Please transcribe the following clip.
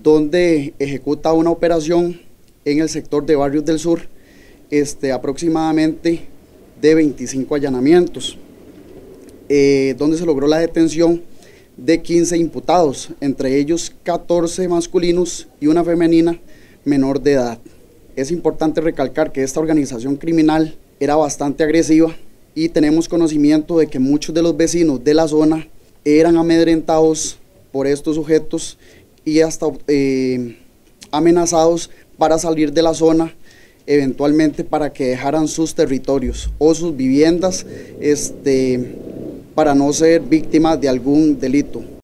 donde ejecuta una operación en el sector de Barrios del Sur, aproximadamente de 25 allanamientos, donde se logró la detención de 15 imputados, entre ellos 14 masculinos y una femenina menor de edad. Es importante recalcar que esta organización criminal era bastante agresiva y tenemos conocimiento de que muchos de los vecinos de la zona eran amedrentados por estos sujetos y hasta amenazados para salir de la zona, eventualmente para que dejaran sus territorios o sus viviendas para no ser víctimas de algún delito.